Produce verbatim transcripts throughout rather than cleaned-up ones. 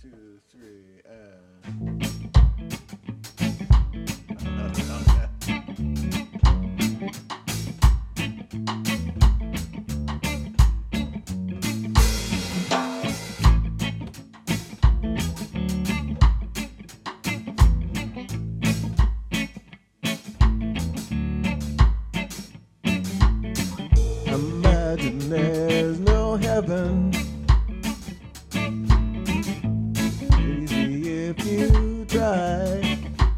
two, three, and. I don't know. Imagine there's no heaven. Easy if you try.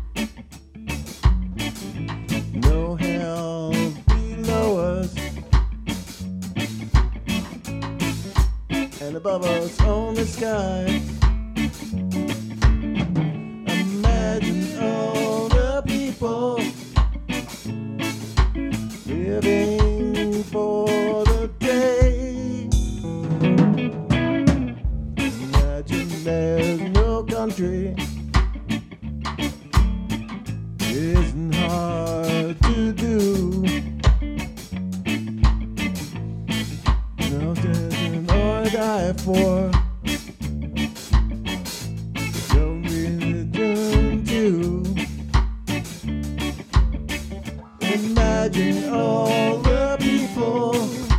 No hell below us, and above us only sky. Imagine all the people living for the day. Imagine there's no country. Isn't hard to do. No desert or die for. No religion too. Imagine all the people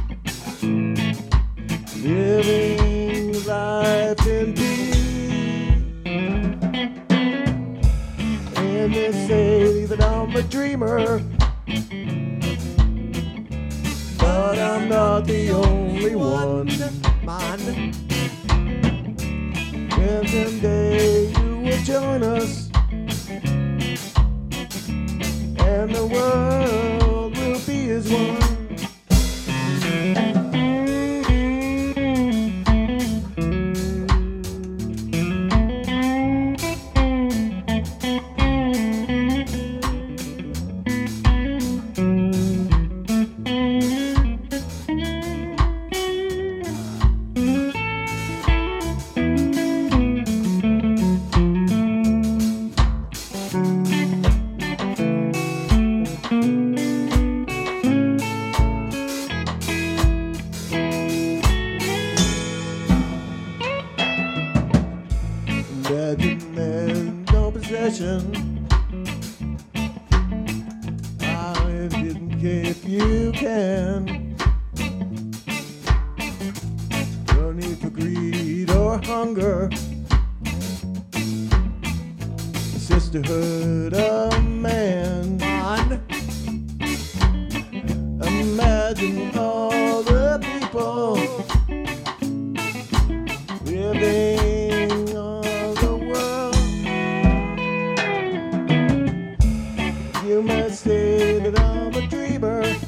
living life in peace. And they say that I'm a dreamer, but I'm not the only one, man. And someday you will join us, and the world will be as one. Imagine there's no possession. I didn't care if you can. No need for greed or hunger. The sisterhood of man. Man. Imagine all the people living on the world. You might say that I'm a dreamer,